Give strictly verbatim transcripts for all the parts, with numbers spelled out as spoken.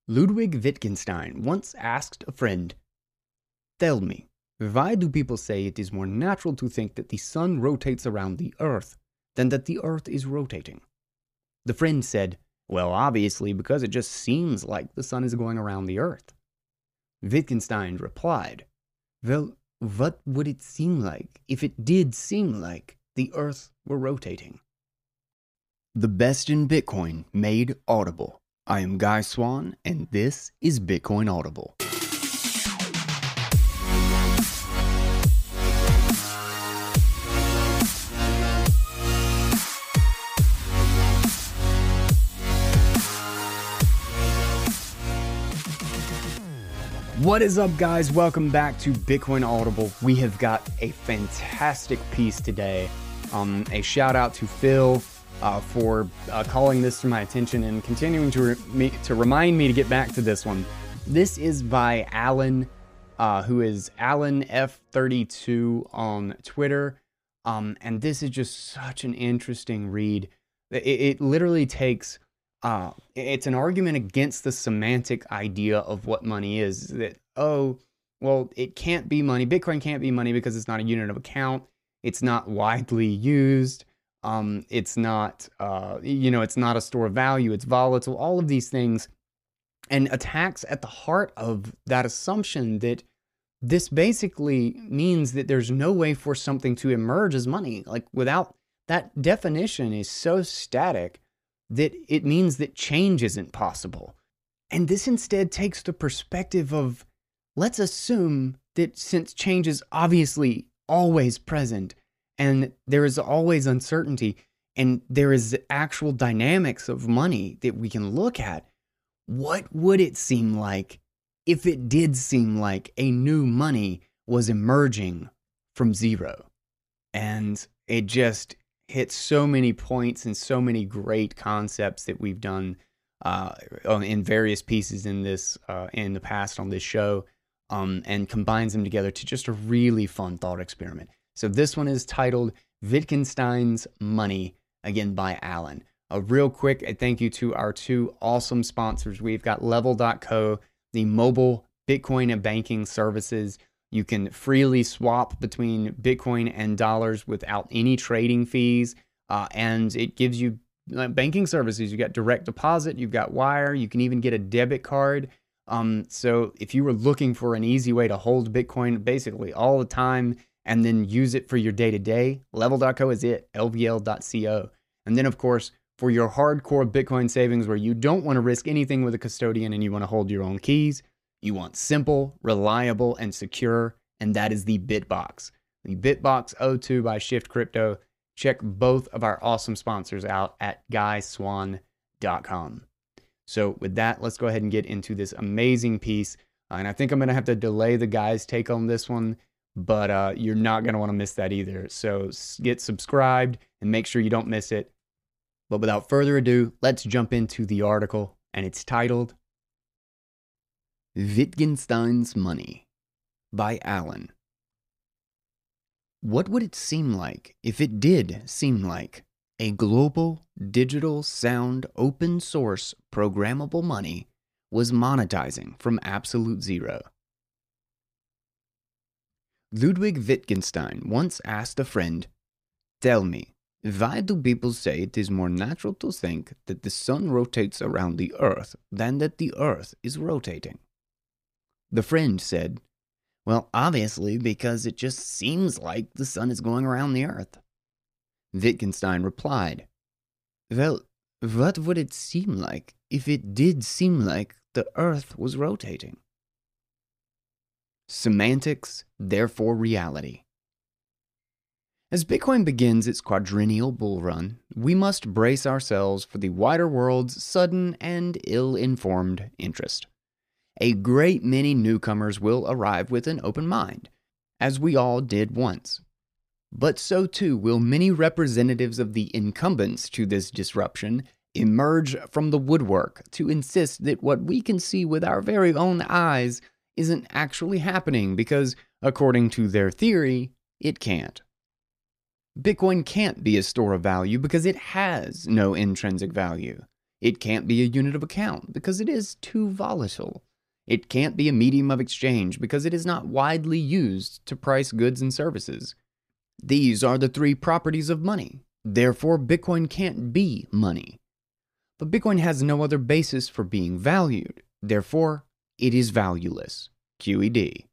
Ludwig Wittgenstein once asked a friend, "Tell me, why do people say it is more natural to think that the sun rotates around the earth than that the earth is rotating?" The friend said, "Well, obviously, because it just seems like the sun is going around the earth." Wittgenstein replied, "Well, what would it seem like if it did seem like the earth were rotating?" The best in Bitcoin made audible. I am Guy Swan, and this is Bitcoin Audible. What is up, guys? Welcome back to Bitcoin Audible. We have got a fantastic piece today. Um, a shout out to Phil uh, for uh, calling this to my attention and continuing to re- me, to remind me to get back to this one. This is by Alan, uh, who is Alan F thirty-two on Twitter, um, and this is just such an interesting read. It, it literally takes. Uh, it's an argument against the semantic idea of what money is. That, oh, well, it can't be money. Bitcoin can't be money because it's not a unit of account. It's not widely used. Um, it's not, uh, you know, it's not a store of value. It's volatile. All of these things, and attacks at the heart of that assumption that this basically means that there's no way for something to emerge as money. Like, without that definition is so static that it means that change isn't possible. And this instead takes the perspective of, let's assume that since change is obviously always present, and there is always uncertainty, and there is actual dynamics of money that we can look at, what would it seem like if it did seem like a new money was emerging from zero? And it just hits so many points and so many great concepts that we've done uh, in various pieces in this uh, in the past on this show, um, and combines them together to just a really fun thought experiment. So this one is titled Wittgenstein's Money, again by Alan. A real quick a thank you to our two awesome sponsors. We've got Level dot co, the mobile Bitcoin and banking services. You can freely swap between Bitcoin and dollars without any trading fees. Uh, and it gives you uh, banking services. You got direct deposit, you've got wire, you can even get a debit card. Um, so if you were looking for an easy way to hold Bitcoin basically all the time and then use it for your day-to-day, Level dot co is it, L V L dot co. And then, of course, for your hardcore Bitcoin savings where you don't want to risk anything with a custodian and you want to hold your own keys, you want simple, reliable, and secure, and that is the Bitbox. The Bitbox oh two by Shift Crypto. Check both of our awesome sponsors out at guy swan dot com. So with that, let's go ahead and get into this amazing piece. Uh, and I think I'm going to have to delay the guy's take on this one, but uh, you're not going to want to miss that either. So get subscribed and make sure you don't miss it. But without further ado, let's jump into the article, and it's titled Wittgenstein's Money by Alan. What would it seem like if it did seem like a global, digital, sound, open source, programmable money was monetizing from absolute zero? Ludwig Wittgenstein once asked a friend, "Tell me, why do people say it is more natural to think that the sun rotates around the earth than that the earth is rotating?" The friend said, "Well, obviously, because it just seems like the sun is going around the earth." Wittgenstein replied, "Well, what would it seem like if it did seem like the earth was rotating?" Semantics, therefore reality. As Bitcoin begins its quadrennial bull run, we must brace ourselves for the wider world's sudden and ill-informed interest. A great many newcomers will arrive with an open mind, as we all did once. But so too will many representatives of the incumbents to this disruption emerge from the woodwork to insist that what we can see with our very own eyes isn't actually happening because, according to their theory, it can't. Bitcoin can't be a store of value because it has no intrinsic value. It can't be a unit of account because it is too volatile. It can't be a medium of exchange because it is not widely used to price goods and services. These are the three properties of money. Therefore, Bitcoin can't be money. But Bitcoin has no other basis for being valued. Therefore, it is valueless. Q E D.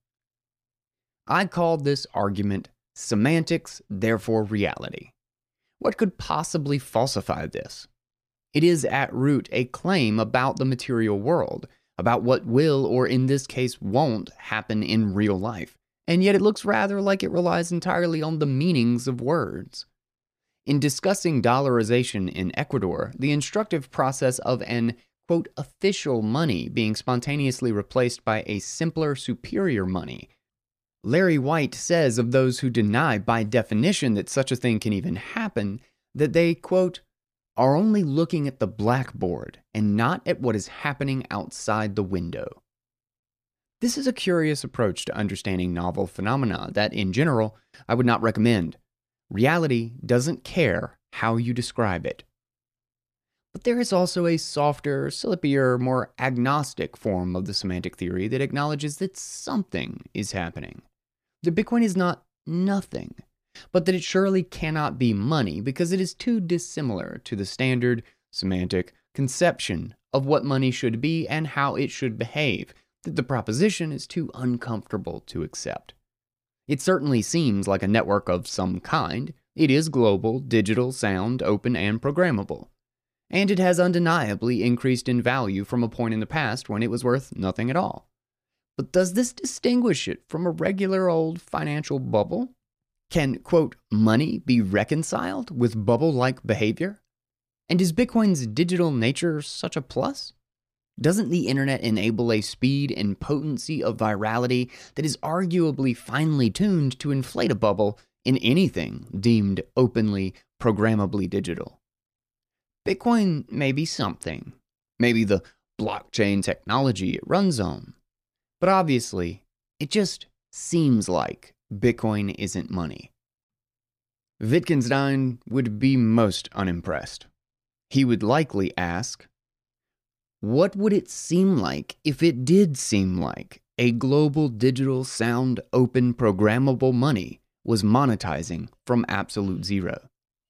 I called this argument semantics, therefore reality. What could possibly falsify this? It is at root a claim about the material world, about what will, or in this case won't, happen in real life, and yet it looks rather like it relies entirely on the meanings of words. In discussing dollarization in Ecuador, the instructive process of an, quote, official money being spontaneously replaced by a simpler, superior money, Larry White says of those who deny by definition that such a thing can even happen, that they, quote, are only looking at the blackboard and not at what is happening outside the window. This is a curious approach to understanding novel phenomena that, in general, I would not recommend. Reality doesn't care how you describe it. But there is also a softer, slippier, more agnostic form of the semantic theory that acknowledges that something is happening. That Bitcoin is not nothing, but that it surely cannot be money because it is too dissimilar to the standard semantic conception of what money should be and how it should behave, that the proposition is too uncomfortable to accept. It certainly seems like a network of some kind. It is global, digital, sound, open, and programmable. And it has undeniably increased in value from a point in the past when it was worth nothing at all. But does this distinguish it from a regular old financial bubble? Can, quote, money be reconciled with bubble-like behavior? And is Bitcoin's digital nature such a plus? Doesn't the internet enable a speed and potency of virality that is arguably finely tuned to inflate a bubble in anything deemed openly, programmably digital? Bitcoin may be something, maybe the blockchain technology it runs on, but obviously, it just seems like Bitcoin isn't money. Wittgenstein would be most unimpressed. He would likely ask, what would it seem like if it did seem like a global digital sound open programmable money was monetizing from absolute zero?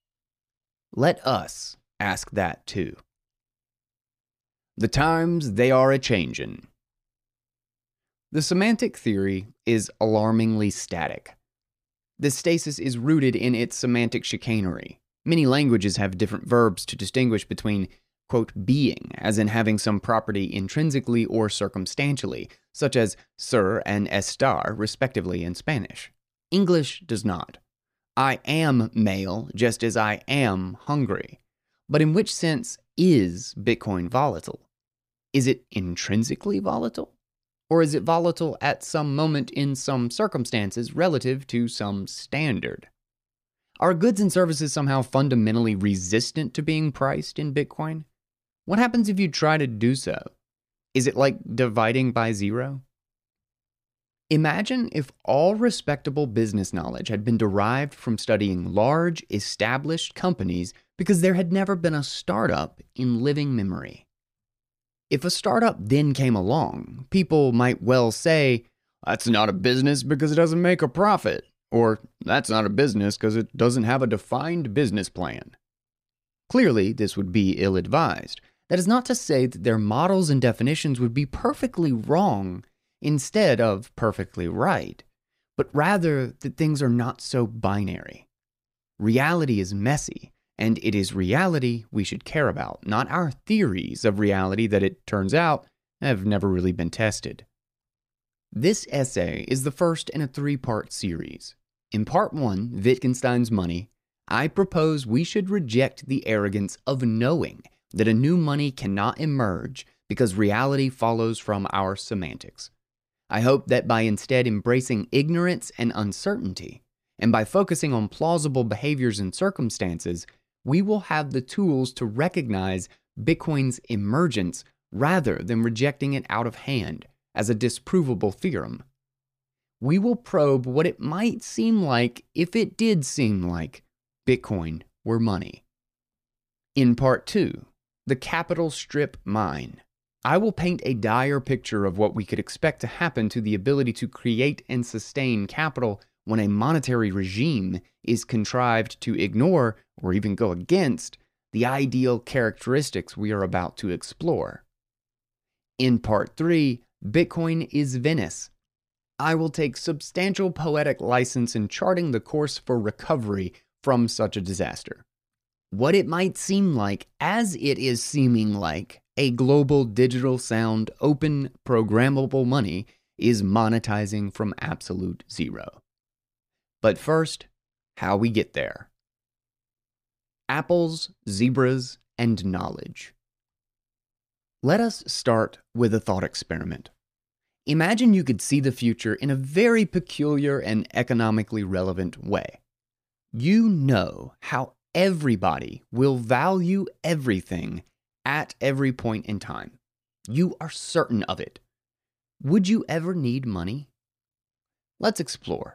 Let us ask that too. The times they are a-changin'. The semantic theory is alarmingly static. This stasis is rooted in its semantic chicanery. Many languages have different verbs to distinguish between, quote, being, as in having some property intrinsically or circumstantially, such as ser and estar, respectively, in Spanish. English does not. I am male, just as I am hungry. But in which sense is Bitcoin volatile? Is it intrinsically volatile? Or is it volatile at some moment in some circumstances relative to some standard? Are goods and services somehow fundamentally resistant to being priced in Bitcoin? What happens if you try to do so? Is it like dividing by zero? Imagine if all respectable business knowledge had been derived from studying large, established companies because there had never been a startup in living memory. If a startup then came along, people might well say, that's not a business because it doesn't make a profit, or that's not a business because it doesn't have a defined business plan. Clearly, this would be ill-advised. That is not to say that their models and definitions would be perfectly wrong instead of perfectly right, but rather that things are not so binary. Reality is messy, and it is reality we should care about, not our theories of reality that, it turns out, have never really been tested. This essay is the first in a three-part series. In part one, Wittgenstein's Money, I propose we should reject the arrogance of knowing that a new money cannot emerge because reality follows from our semantics. I hope that by instead embracing ignorance and uncertainty, and by focusing on plausible behaviors and circumstances, we will have the tools to recognize Bitcoin's emergence rather than rejecting it out of hand as a disprovable theorem. We will probe what it might seem like if it did seem like Bitcoin were money. In part two, The capital strip mine. I will paint a dire picture of what we could expect to happen to the ability to create and sustain capital when a monetary regime is contrived to ignore or even go against the ideal characteristics we are about to explore. In part three, Bitcoin is Venice. I will take substantial poetic license in charting the course for recovery from such a disaster. What it might seem like, as it is seeming like, a global digital sound open programmable money is monetizing from absolute zero. But first, how we get there. Apples, zebras, and knowledge. Let us start with a thought experiment. Imagine you could see the future in a very peculiar and economically relevant way. You know how everybody will value everything at every point in time. You are certain of it. Would you ever need money? Let's explore.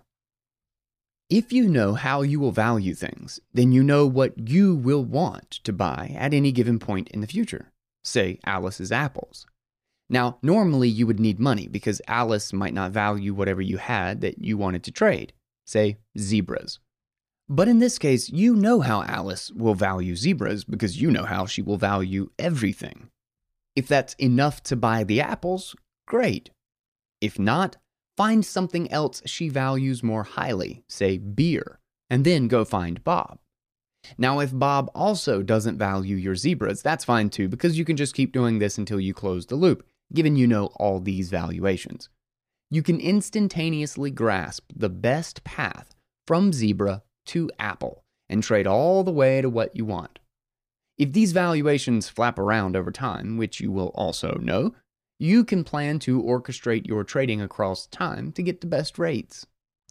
If you know how you will value things, then you know what you will want to buy at any given point in the future. Say Alice's apples. Now, normally you would need money because Alice might not value whatever you had that you wanted to trade. Say zebras. But in this case, you know how Alice will value zebras because you know how she will value everything. If that's enough to buy the apples, great. If not, find something else she values more highly, say beer, and then go find Bob. Now, if Bob also doesn't value your zebras, that's fine too, because you can just keep doing this until you close the loop, given you know all these valuations. You can instantaneously grasp the best path from zebra to apple and trade all the way to what you want. If these valuations flap around over time, which you will also know, you can plan to orchestrate your trading across time to get the best rates.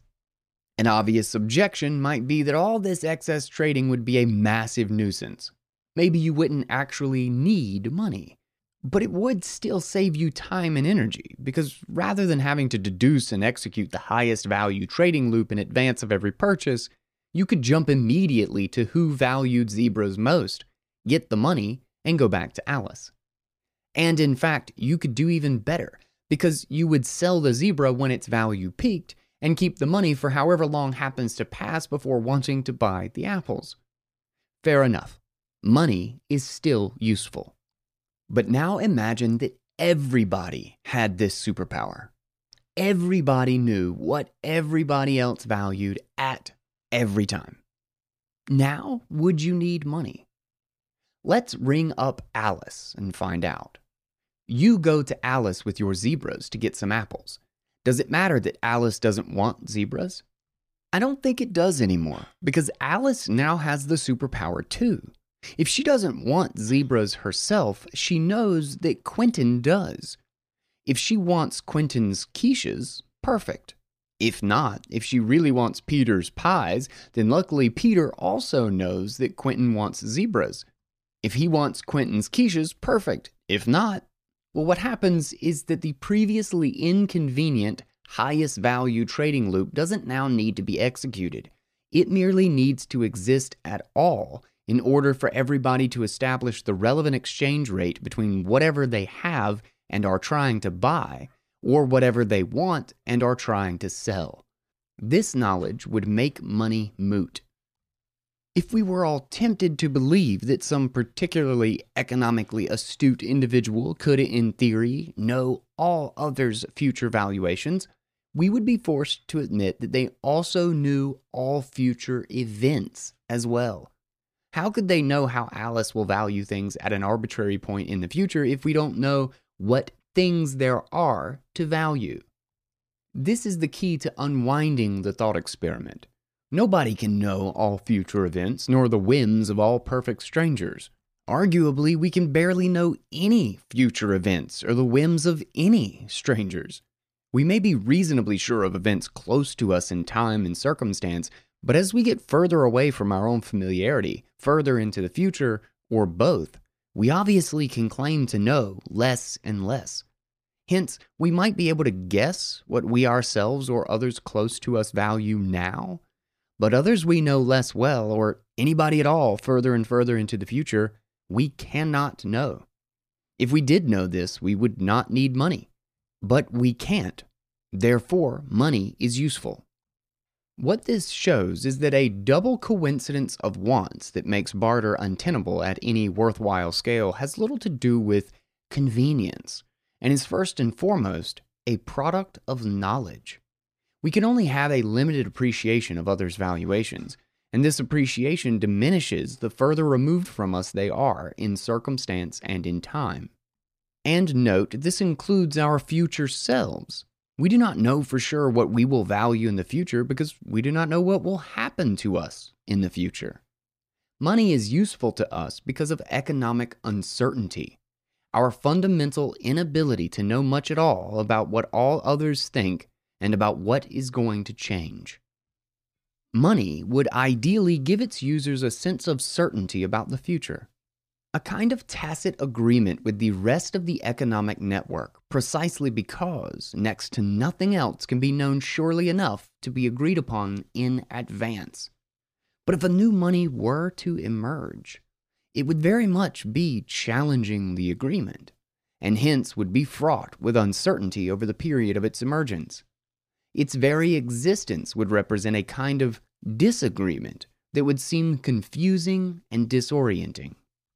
An obvious objection might be that all this excess trading would be a massive nuisance. Maybe you wouldn't actually need money, but it would still save you time and energy, because rather than having to deduce and execute the highest value trading loop in advance of every purchase, you could jump immediately to who valued zebras most, get the money, and go back to Alice. And in fact, you could do even better, because you would sell the zebra when its value peaked and keep the money for however long happens to pass before wanting to buy the apples. Fair enough. Money is still useful. But now imagine that everybody had this superpower. Everybody knew what everybody else valued at every time. Now, would you need money? Let's ring up Alice and find out. You go to Alice with your zebras to get some apples. Does it matter that Alice doesn't want zebras? I don't think it does anymore, because Alice now has the superpower too. If she doesn't want zebras herself, she knows that Quentin does. If she wants Quentin's quiches, perfect. If not, if she really wants Peter's pies, then luckily Peter also knows that Quentin wants zebras. If he wants Quentin's quiches, perfect. If not, well, what happens is that the previously inconvenient, highest value trading loop doesn't now need to be executed. It merely needs to exist at all in order for everybody to establish the relevant exchange rate between whatever they have and are trying to buy, or whatever they want and are trying to sell. This knowledge would make money moot. If we were all tempted to believe that some particularly economically astute individual could, in theory, know all others' future valuations, we would be forced to admit that they also knew all future events as well. How could they know how Alice will value things at an arbitrary point in the future if we don't know what things there are to value? This is the key to unwinding the thought experiment. Nobody can know all future events, nor the whims of all perfect strangers. Arguably, we can barely know any future events or the whims of any strangers. We may be reasonably sure of events close to us in time and circumstance, but as we get further away from our own familiarity, further into the future, or both, we obviously can claim to know less and less. Hence, we might be able to guess what we ourselves or others close to us value now, but others we know less well, or anybody at all further and further into the future, We cannot know. If we did know this, we would not need money. But we can't. Therefore, money is useful. What this shows is that a double coincidence of wants that makes barter untenable at any worthwhile scale has little to do with convenience, and is first and foremost a product of knowledge. We can only have a limited appreciation of others' valuations, and this appreciation diminishes the further removed from us they are in circumstance and in time. And note, this includes our future selves. We do not know for sure what we will value in the future because we do not know what will happen to us in the future. Money is useful to us because of economic uncertainty, our fundamental inability to know much at all about what all others think and about what is going to change. Money would ideally give its users a sense of certainty about the future, a kind of tacit agreement with the rest of the economic network, precisely because next to nothing else can be known surely enough to be agreed upon in advance. But if a new money were to emerge, it would very much be challenging the agreement, and hence would be fraught with uncertainty over the period of its emergence. Its very existence would represent a kind of disagreement that would seem confusing and disorienting.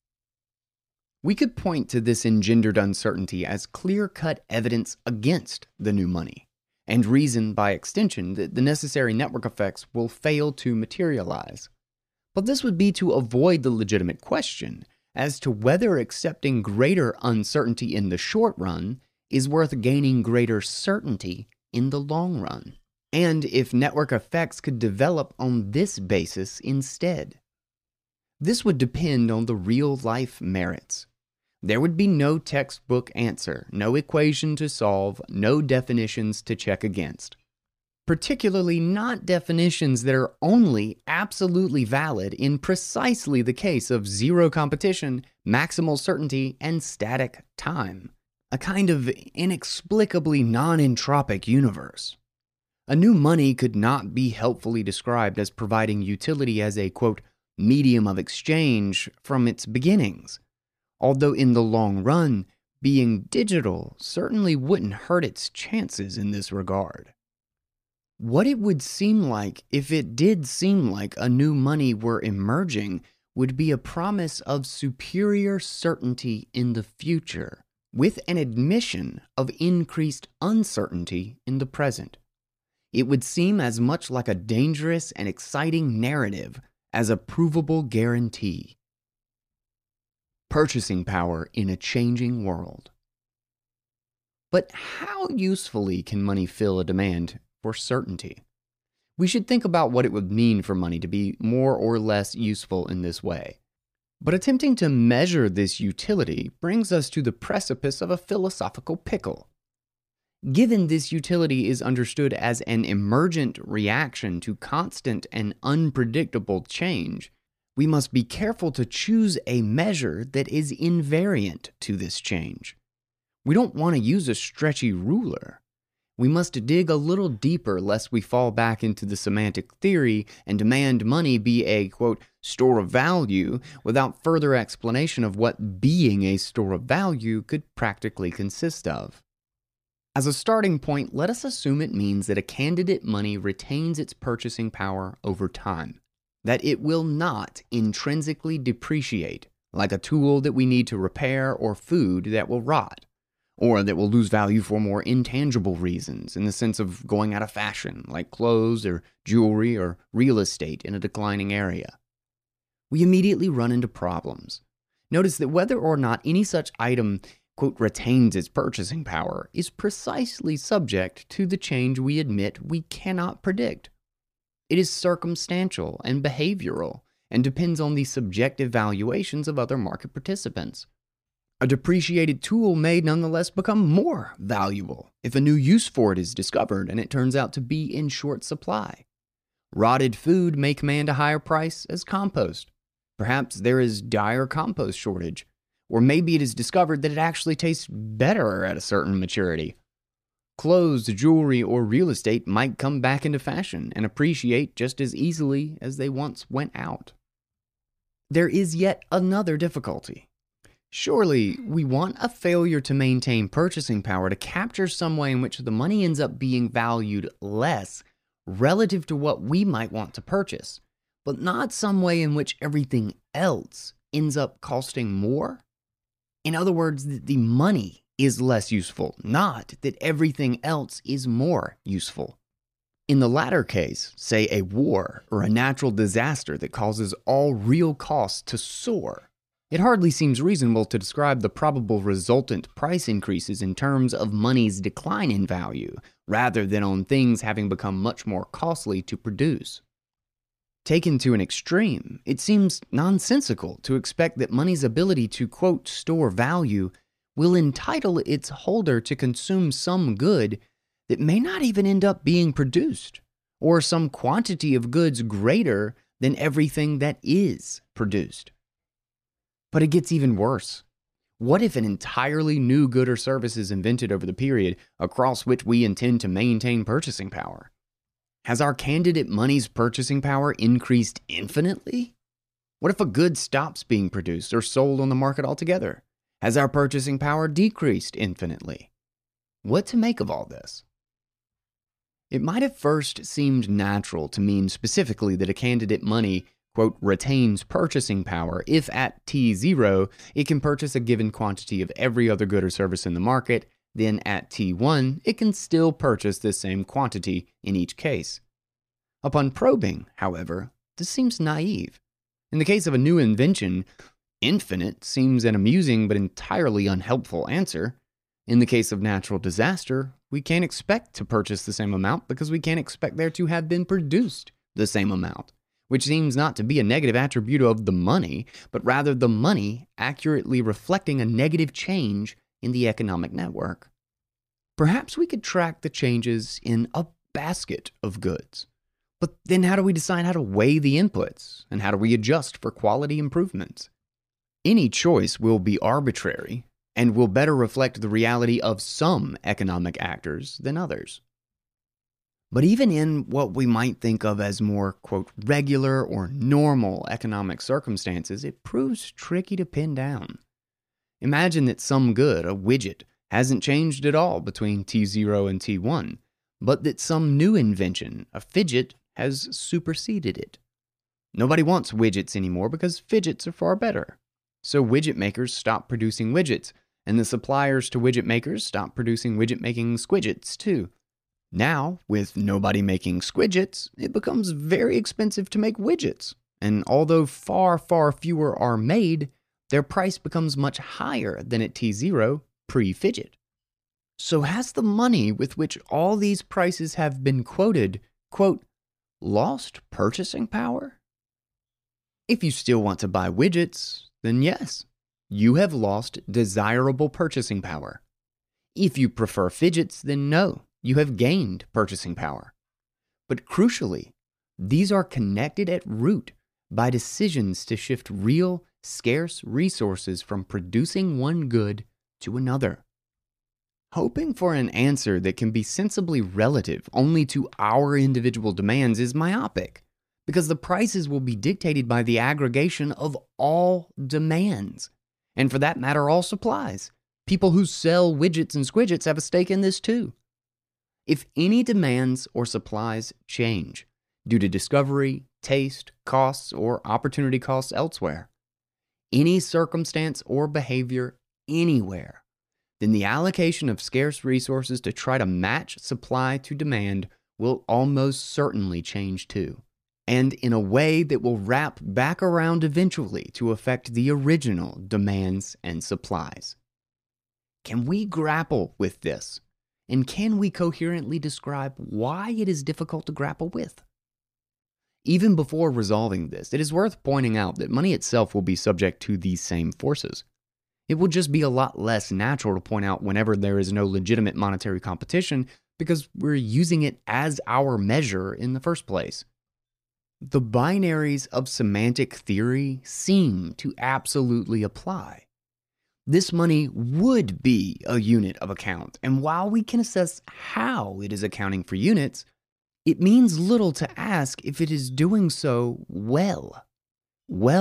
We could point to this engendered uncertainty as clear-cut evidence against the new money, and reason by extension that the necessary network effects will fail to materialize. But this would be to avoid the legitimate question as to whether accepting greater uncertainty in the short run is worth gaining greater certainty in the long run, and if network effects could develop on this basis instead. This would depend on the real-life merits. There would be no textbook answer, no equation to solve, no definitions to check against. Particularly not definitions that are only absolutely valid in precisely the case of zero competition, maximal certainty, and static time. A kind of inexplicably non-entropic universe. A new money could not be helpfully described as providing utility as a, quote, medium of exchange from its beginnings. Although in the long run, being digital certainly wouldn't hurt its chances in this regard. What it would seem like if it did seem like a new money were emerging would be a promise of superior certainty in the future, with an admission of increased uncertainty in the present. It would seem as much like a dangerous and exciting narrative as a provable guarantee. Purchasing power in a changing world. But how usefully can money fill a demand for certainty? We should think about what it would mean for money to be more or less useful in this way. But attempting to measure this utility brings us to the precipice of a philosophical pickle. Given this utility is understood as an emergent reaction to constant and unpredictable change, we must be careful to choose a measure that is invariant to this change. We don't want to use a stretchy ruler. We must dig a little deeper lest we fall back into the semantic theory and demand money be a, quote, store of value without further explanation of what being a store of value could practically consist of. As a starting point, let us assume it means that a candidate money retains its purchasing power over time, that it will not intrinsically depreciate, like a tool that we need to repair or food that will rot, or that will lose value for more intangible reasons in the sense of going out of fashion, like clothes or jewelry or real estate in a declining area. We immediately run into problems. Notice that whether or not any such item, quote, retains its purchasing power is precisely subject to the change we admit we cannot predict. It is circumstantial and behavioral, and depends on the subjective valuations of other market participants. A depreciated tool may nonetheless become more valuable if a new use for it is discovered and it turns out to be in short supply. Rotted food may command a higher price as compost. Perhaps there is dire compost shortage, or maybe it is discovered that it actually tastes better at a certain maturity. Clothes, jewelry, or real estate might come back into fashion and appreciate just as easily as they once went out. there is yet another difficulty. Surely, we want a failure to maintain purchasing power to capture some way in which the money ends up being valued less relative to what we might want to purchase, but not some way in which everything else ends up costing more. In other words, that the money is less useful, not that everything else is more useful. In the latter case, say a war or a natural disaster that causes all real costs to soar, it hardly seems reasonable to describe the probable resultant price increases in terms of money's decline in value, rather than on things having become much more costly to produce. Taken to an extreme, it seems nonsensical to expect that money's ability to, quote, store value will entitle its holder to consume some good that may not even end up being produced, or some quantity of goods greater than everything that is produced. But it gets even worse. What if an entirely new good or service is invented over the period across which we intend to maintain purchasing power? Has our candidate money's purchasing power increased infinitely? What if a good stops being produced or sold on the market altogether? Has our purchasing power decreased infinitely? What to make of all this? It might have first seemed natural to mean specifically that a candidate money, quote, retains purchasing power if at T zero it can purchase a given quantity of every other good or service in the market, then at T one it can still purchase this same quantity in each case. Upon probing, however, this seems naive. In the case of a new invention, infinite seems an amusing but entirely unhelpful answer. In the case of natural disaster, we can't expect to purchase the same amount because we can't expect there to have been produced the same amount, which seems not to be a negative attribute of the money, but rather the money accurately reflecting a negative change in the economic network. Perhaps we could track the changes in a basket of goods. But then how do we decide how to weigh the inputs, and how do we adjust for quality improvements? Any choice will be arbitrary and will better reflect the reality of some economic actors than others. But even in what we might think of as more, quote, regular or normal economic circumstances, it proves tricky to pin down. Imagine that some good, a widget, hasn't changed at all between T zero and T one, but that some new invention, a fidget, has superseded it. Nobody wants widgets anymore because fidgets are far better. So widget makers stop producing widgets, and the suppliers to widget makers stop producing widget-making squidgets too. Now, with nobody making squidgets, it becomes very expensive to make widgets, and although far, far fewer are made, their price becomes much higher than at T zero pre-fidget. So has the money with which all these prices have been quoted, quote, lost purchasing power? If you still want to buy widgets, then yes, you have lost desirable purchasing power. If you prefer fidgets, then no, you have gained purchasing power. But crucially, these are connected at root by decisions to shift real, scarce resources from producing one good to another. Hoping for an answer that can be sensibly relative only to our individual demands is myopic, because the prices will be dictated by the aggregation of all demands, and for that matter, all supplies. People who sell widgets and squidgets have a stake in this too. If any demands or supplies change due to discovery, taste, costs, or opportunity costs elsewhere, any circumstance or behavior anywhere, then the allocation of scarce resources to try to match supply to demand will almost certainly change too, and in a way that will wrap back around eventually to affect the original demands and supplies. Can we grapple with this? And can we coherently describe why it is difficult to grapple with? Even before resolving this, it is worth pointing out that money itself will be subject to these same forces. It will just be a lot less natural to point out whenever there is no legitimate monetary competition because we're using it as our measure in the first place. The binaries of semantic theory seem to absolutely apply. This money would be a unit of account, and while we can assess how it is accounting for units, it means little to ask if it is doing so well. Well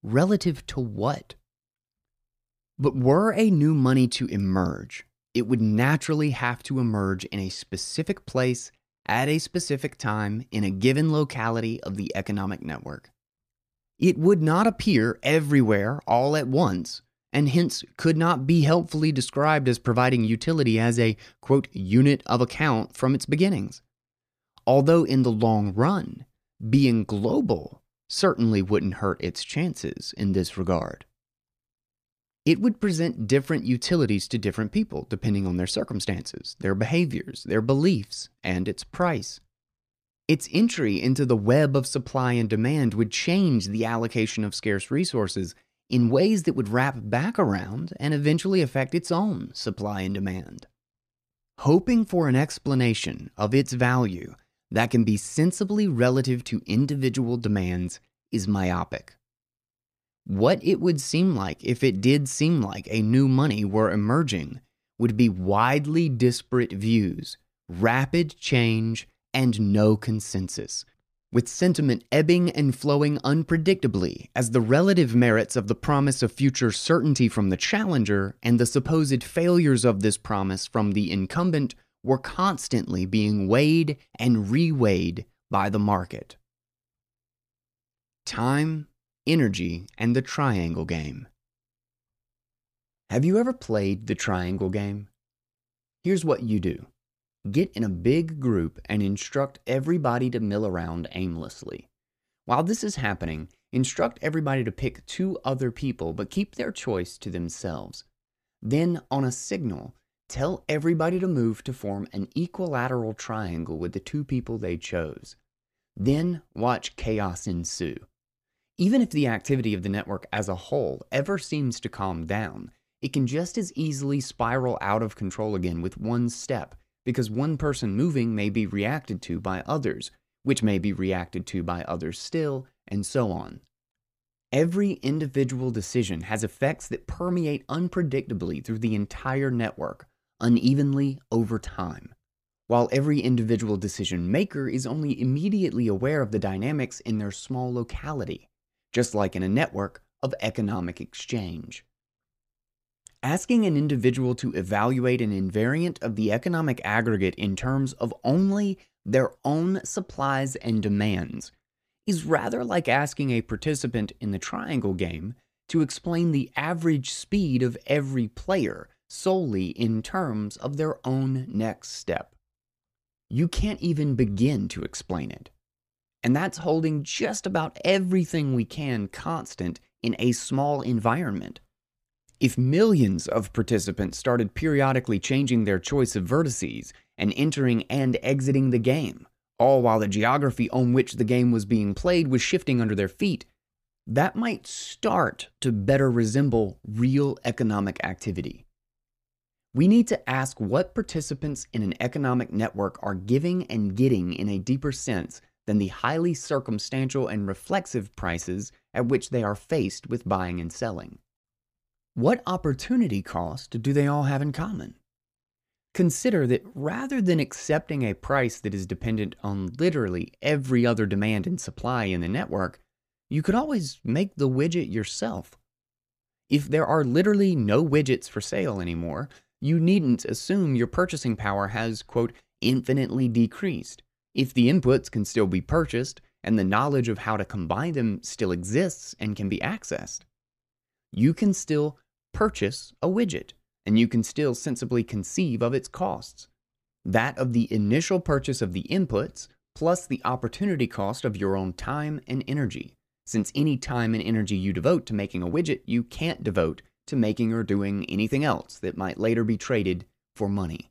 Relative to what? But were a new money to emerge, it would naturally have to emerge in a specific place at a specific time in a given locality of the economic network. It would not appear everywhere all at once, and hence could not be helpfully described as providing utility as a, quote, unit of account from its beginnings. Although in the long run, being global certainly wouldn't hurt its chances in this regard. It would present different utilities to different people depending on their circumstances, their behaviors, their beliefs, and its price. Its entry into the web of supply and demand would change the allocation of scarce resources in ways that would wrap back around and eventually affect its own supply and demand. Hoping for an explanation of its value that can be sensibly relative to individual demands is myopic. What it would seem like if it did seem like a new money were emerging would be widely disparate views, rapid change, and no consensus, with sentiment ebbing and flowing unpredictably as the relative merits of the promise of future certainty from the challenger and the supposed failures of this promise from the incumbent were constantly being weighed and reweighed by the market. Time, energy, and the triangle game. Have you ever played the triangle game? Here's what you do. Get in a big group and instruct everybody to mill around aimlessly. While this is happening, instruct everybody to pick two other people, but keep their choice to themselves. Then, on a signal, tell everybody to move to form an equilateral triangle with the two people they chose. Then, watch chaos ensue. Even if the activity of the network as a whole ever seems to calm down, it can just as easily spiral out of control again with one step, because one person moving may be reacted to by others, which may be reacted to by others still, and so on. Every individual decision has effects that permeate unpredictably through the entire network, unevenly over time, while every individual decision maker is only immediately aware of the dynamics in their small locality, just like in a network of economic exchange. Asking an individual to evaluate an invariant of the economic aggregate in terms of only their own supplies and demands is rather like asking a participant in the triangle game to explain the average speed of every player solely in terms of their own next step. You can't even begin to explain it. And that's holding just about everything we can constant in a small environment. If millions of participants started periodically changing their choice of vertices and entering and exiting the game, all while the geography on which the game was being played was shifting under their feet, that might start to better resemble real economic activity. We need to ask what participants in an economic network are giving and getting in a deeper sense than the highly circumstantial and reflexive prices at which they are faced with buying and selling. What opportunity cost do they all have in common? Consider that rather than accepting a price that is dependent on literally every other demand and supply in the network, you could always make the widget yourself. If there are literally no widgets for sale anymore, you needn't assume your purchasing power has, quote, infinitely decreased. If the inputs can still be purchased and the knowledge of how to combine them still exists and can be accessed, you can still purchase a widget, and you can still sensibly conceive of its costs. That of the initial purchase of the inputs, plus the opportunity cost of your own time and energy, since any time and energy you devote to making a widget, you can't devote to making or doing anything else that might later be traded for money.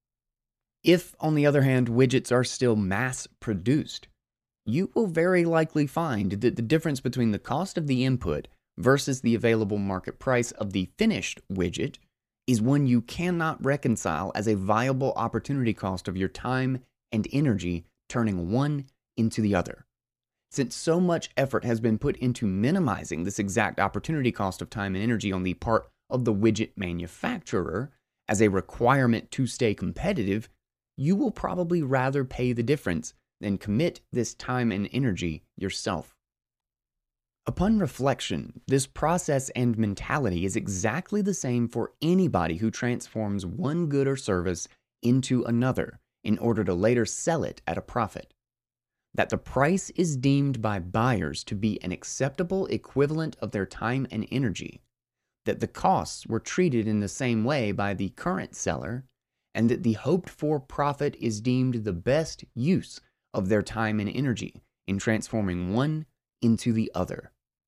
If, on the other hand, widgets are still mass-produced, you will very likely find that the difference between the cost of the input versus the available market price of the finished widget is one you cannot reconcile as a viable opportunity cost of your time and energy turning one into the other. Since so much effort has been put into minimizing this exact opportunity cost of time and energy on the part of the widget manufacturer as a requirement to stay competitive, you will probably rather pay the difference than commit this time and energy yourself. Upon reflection, this process and mentality is exactly the same for anybody who transforms one good or service into another in order to later sell it at a profit. That the price is deemed by buyers to be an acceptable equivalent of their time and energy, that the costs were treated in the same way by the current seller, and that the hoped-for profit is deemed the best use of their time and energy in transforming one into the other.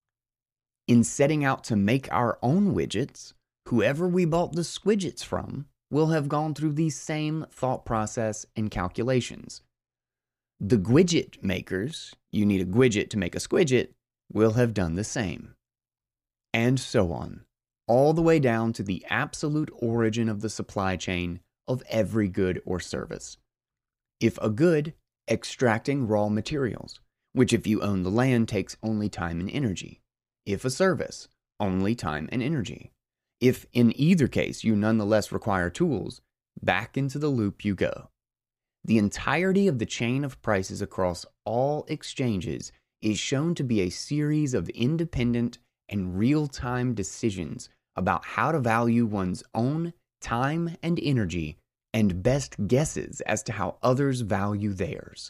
In setting out to make our own widgets, whoever we bought the squidgets from will have gone through the same thought process and calculations. The gwidget makers, you need a gwidget to make a squidget, will have done the same. And so on, all the way down to the absolute origin of the supply chain of every good or service. If a good, extracting raw materials, which if you own the land takes only time and energy. If a service, only time and energy. If in either case you nonetheless require tools, back into the loop you go. The entirety of the chain of prices across all exchanges is shown to be a series of independent and real-time decisions about how to value one's own time and energy and best guesses as to how others value theirs.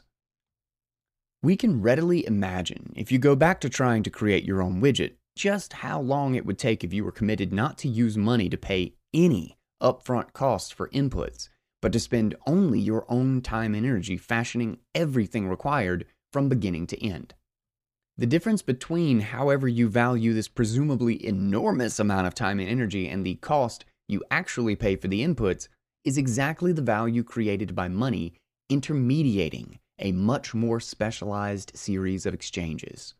We can readily imagine, if you go back to trying to create your own widget, just how long it would take if you were committed not to use money to pay any upfront costs for inputs, but to spend only your own time and energy fashioning everything required from beginning to end. The difference between however you value this presumably enormous amount of time and energy and the cost you actually pay for the inputs is exactly the value created by money intermediating a much more specialized series of exchanges.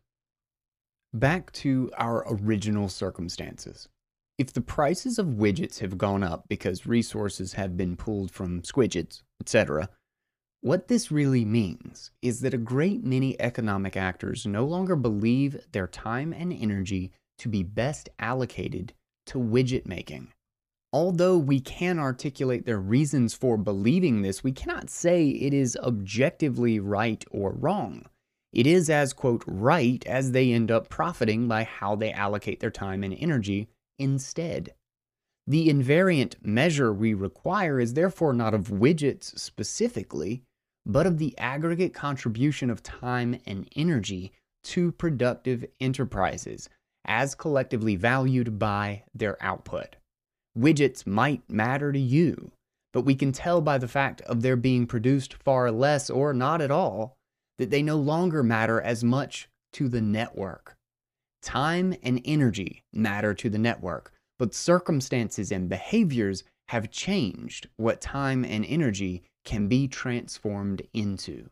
Back to our original circumstances. If the prices of widgets have gone up because resources have been pulled from squidgets, et cetera, what this really means is that a great many economic actors no longer believe their time and energy to be best allocated to widget making. Although we can articulate their reasons for believing this, we cannot say it is objectively right or wrong. It is as, quote, right as they end up profiting by how they allocate their time and energy instead. The invariant measure we require is therefore not of widgets specifically, but of the aggregate contribution of time and energy to productive enterprises, as collectively valued by their output. Widgets might matter to you, but we can tell by the fact of their being produced far less or not at all that they no longer matter as much to the network. Time and energy matter to the network, but circumstances and behaviors have changed what time and energy can be transformed into.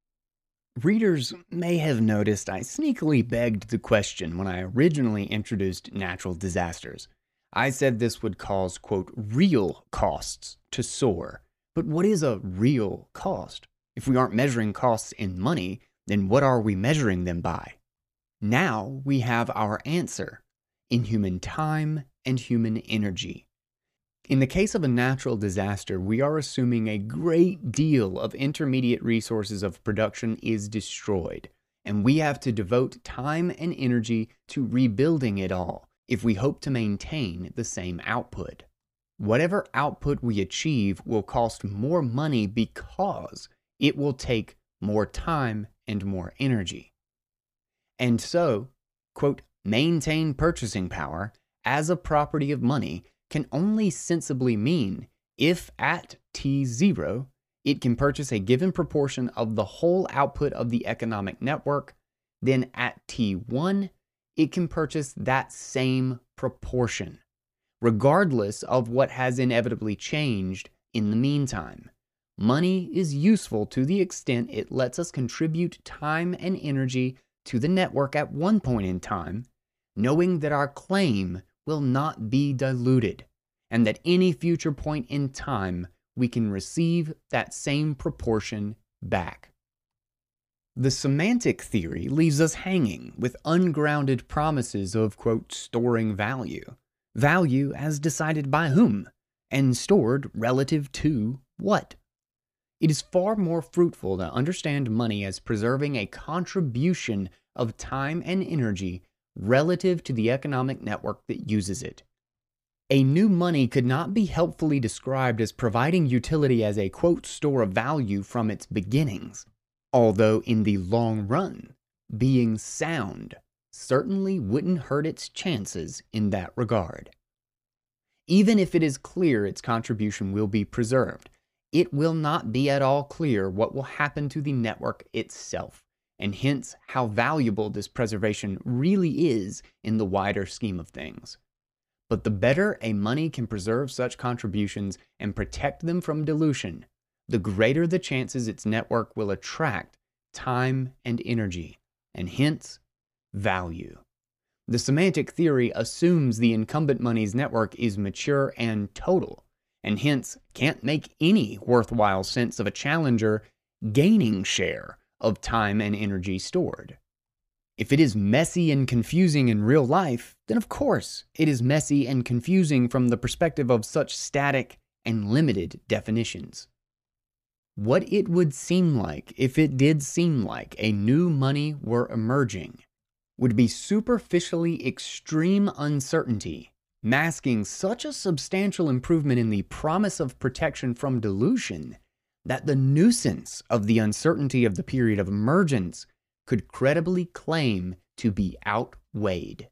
Readers may have noticed I sneakily begged the question when I originally introduced natural disasters. I said this would cause, quote, real costs to soar. But what is a real cost? If we aren't measuring costs in money, then what are we measuring them by? Now we have our answer in human time and human energy. In the case of a natural disaster, we are assuming a great deal of intermediate resources of production is destroyed, and we have to devote time and energy to rebuilding it all if we hope to maintain the same output. Whatever output we achieve will cost more money because it will take more time and more energy. And so, quote, maintain purchasing power as a property of money can only sensibly mean if at T zero, it can purchase a given proportion of the whole output of the economic network, then at T one, it can purchase that same proportion, regardless of what has inevitably changed in the meantime. Money is useful to the extent it lets us contribute time and energy to the network at one point in time, knowing that our claim will not be diluted, and that any future point in time we can receive that same proportion back. The semantic theory leaves us hanging with ungrounded promises of, quote, storing value. Value as decided by whom, and stored relative to what? It is far more fruitful to understand money as preserving a contribution of time and energy relative to the economic network that uses it. A new money could not be helpfully described as providing utility as a quote store of value from its beginnings, although in the long run, being sound certainly wouldn't hurt its chances in that regard. Even if it is clear its contribution will be preserved, it will not be at all clear what will happen to the network itself, and hence how valuable this preservation really is in the wider scheme of things. But the better a money can preserve such contributions and protect them from dilution, the greater the chances its network will attract time and energy, and hence value. The semantic theory assumes the incumbent money's network is mature and total, and hence can't make any worthwhile sense of a challenger gaining share of time and energy stored. If it is messy and confusing in real life, then of course it is messy and confusing from the perspective of such static and limited definitions. What it would seem like if it did seem like a new money were emerging would be superficially extreme uncertainty, masking such a substantial improvement in the promise of protection from dilution that the nuisance of the uncertainty of the period of emergence could credibly claim to be outweighed.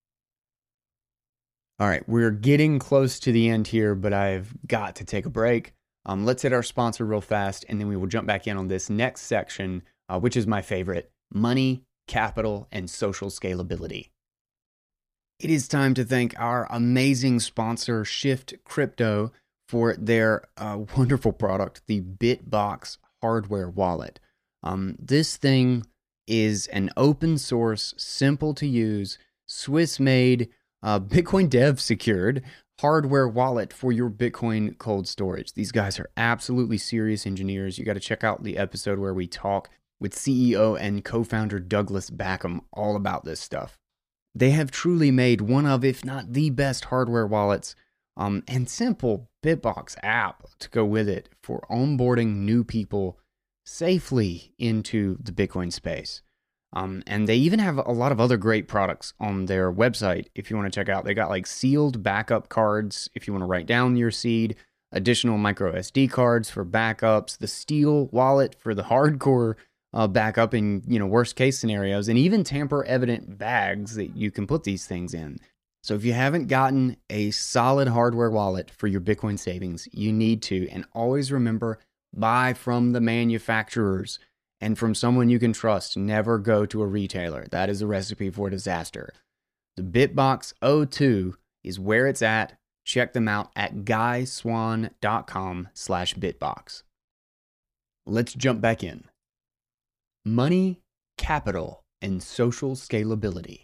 All right, we're getting close to the end here, but I've got to take a break. Um, let's hit our sponsor real fast, and then we will jump back in on this next section, uh, which is my favorite: money, capital, and social scalability. It is time to thank our amazing sponsor, Shift Crypto, for their uh, wonderful product, the BitBox hardware wallet. Um, this thing is an open source, simple to use, Swiss-made, uh, Bitcoin dev secured hardware wallet for your Bitcoin cold storage. These guys are absolutely serious engineers. You got to check out the episode where we talk with C E O and co-founder Douglas Backham all about this stuff. They have truly made one of, if not the best hardware wallets um, and simple BitBox app to go with it for onboarding new people safely into the Bitcoin space. Um, and they even have a lot of other great products on their website if you want to check out. They got like sealed backup cards if you want to write down your seed, additional micro S D cards for backups, the Steel wallet for the hardcore uh, backup in, you know, worst case scenarios, and even tamper evident bags that you can put these things in. So if you haven't gotten a solid hardware wallet for your Bitcoin savings, you need to. And always remember, buy from the manufacturers and from someone you can trust. Never go to a retailer. That is a recipe for disaster. The BitBox oh two is where it's at. Check them out at guyswan.com slash bitbox. Let's jump back in. Money, capital, and social scalability.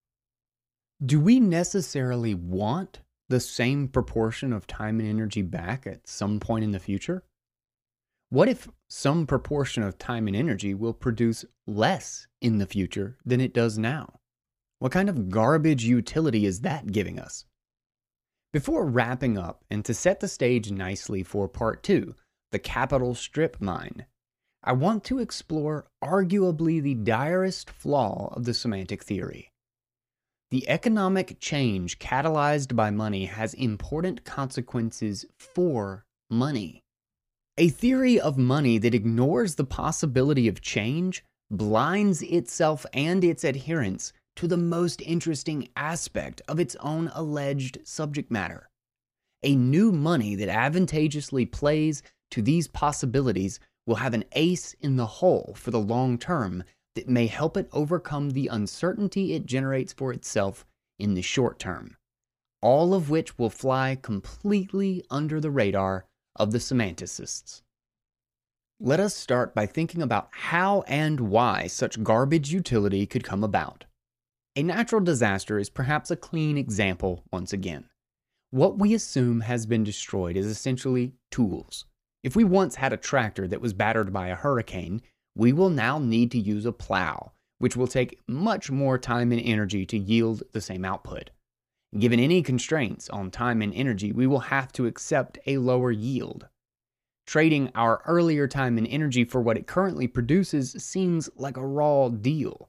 Do we necessarily want the same proportion of time and energy back at some point in the future? What if some proportion of time and energy will produce less in the future than it does now? What kind of garbage utility is that giving us? Before wrapping up, and to set the stage nicely for part two, the capital strip mine, I want to explore arguably the direst flaw of the semantic theory. The economic change catalyzed by money has important consequences for money. A theory of money that ignores the possibility of change blinds itself and its adherents to the most interesting aspect of its own alleged subject matter. A new money that advantageously plays to these possibilities will have an ace in the hole for the long term that may help it overcome the uncertainty it generates for itself in the short term, all of which will fly completely under the radar of the semanticists. Let us start by thinking about how and why such garbage utility could come about. A natural disaster is perhaps a clean example once again. What we assume has been destroyed is essentially tools. If we once had a tractor that was battered by a hurricane, we will now need to use a plow, which will take much more time and energy to yield the same output. Given any constraints on time and energy, we will have to accept a lower yield. Trading our earlier time and energy for what it currently produces seems like a raw deal.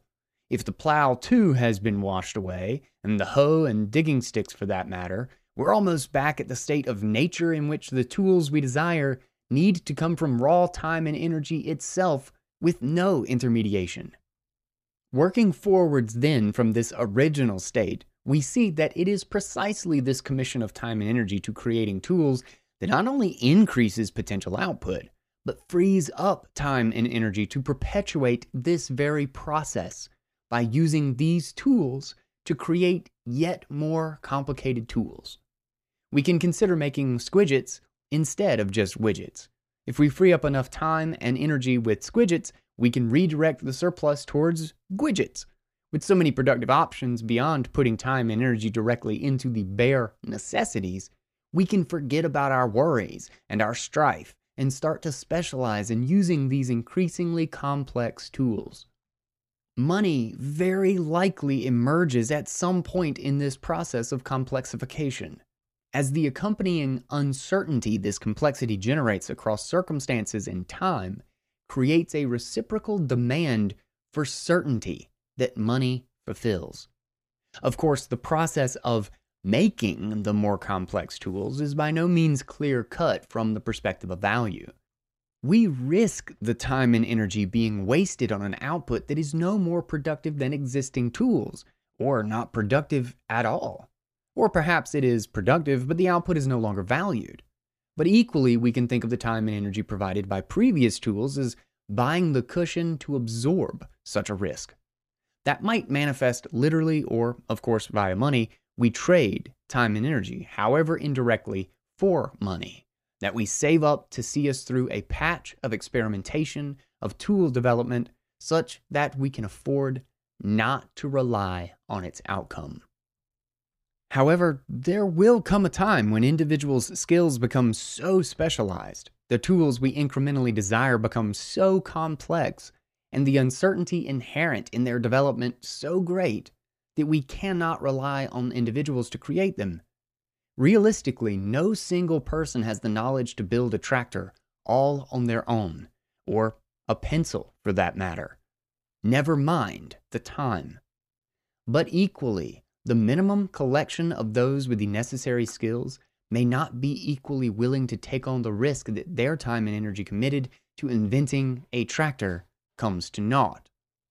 If the plow too has been washed away, and the hoe and digging sticks for that matter, we're almost back at the state of nature in which the tools we desire need to come from raw time and energy itself with no intermediation. Working forwards then from this original state, we see that it is precisely this commission of time and energy to creating tools that not only increases potential output, but frees up time and energy to perpetuate this very process by using these tools to create yet more complicated tools. We can consider making squidgets instead of just widgets. If we free up enough time and energy with squidgets, we can redirect the surplus towards widgets. With so many productive options beyond putting time and energy directly into the bare necessities, we can forget about our worries and our strife and start to specialize in using these increasingly complex tools. Money very likely emerges at some point in this process of complexification. As the accompanying uncertainty this complexity generates across circumstances and time creates a reciprocal demand for certainty that money fulfills. Of course, the process of making the more complex tools is by no means clear-cut from the perspective of value. We risk the time and energy being wasted on an output that is no more productive than existing tools, or not productive at all. Or perhaps it is productive, but the output is no longer valued. But equally, we can think of the time and energy provided by previous tools as buying the cushion to absorb such a risk. That might manifest literally or, of course, via money. We trade time and energy, however indirectly, for money that we save up to see us through a patch of experimentation, of tool development, such that we can afford not to rely on its outcome. However, there will come a time when individuals' skills become so specialized, the tools we incrementally desire become so complex, and the uncertainty inherent in their development so great that we cannot rely on individuals to create them. Realistically, no single person has the knowledge to build a tractor all on their own, or a pencil for that matter. Never mind the time. But equally, the minimum collection of those with the necessary skills may not be equally willing to take on the risk that their time and energy committed to inventing a tractor comes to naught.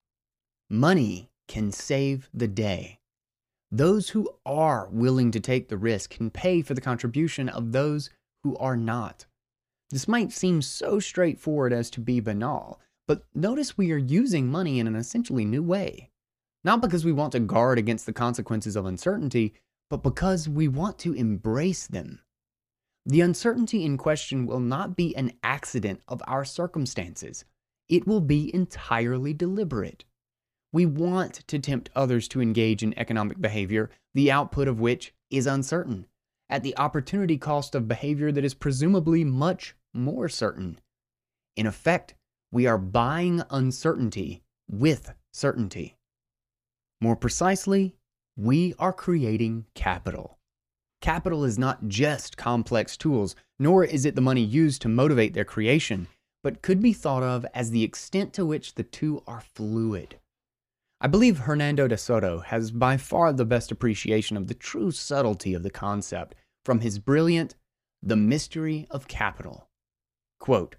Money can save the day. Those who are willing to take the risk can pay for the contribution of those who are not. This might seem so straightforward as to be banal, but notice we are using money in an essentially new way. Not because we want to guard against the consequences of uncertainty, but because we want to embrace them. The uncertainty in question will not be an accident of our circumstances. It will be entirely deliberate. We want to tempt others to engage in economic behavior, the output of which is uncertain, at the opportunity cost of behavior that is presumably much more certain. In effect, we are buying uncertainty with certainty. More precisely, we are creating capital. Capital is not just complex tools, nor is it the money used to motivate their creation, but could be thought of as the extent to which the two are fluid. I believe Hernando de Soto has by far the best appreciation of the true subtlety of the concept from his brilliant The Mystery of Capital. Quote,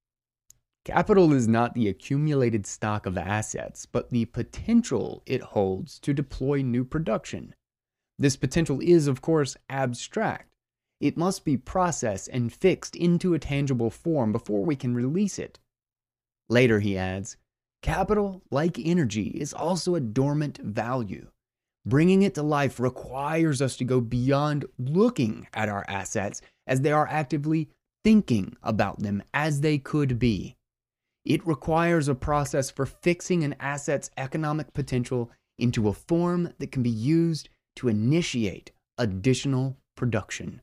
"Capital is not the accumulated stock of assets, but the potential it holds to deploy new production. This potential is, of course, abstract. It must be processed and fixed into a tangible form before we can release it." Later he adds, "Capital, like energy, is also a dormant value. Bringing it to life requires us to go beyond looking at our assets as they are actively thinking about them as they could be. It requires a process for fixing an asset's economic potential into a form that can be used to initiate additional production."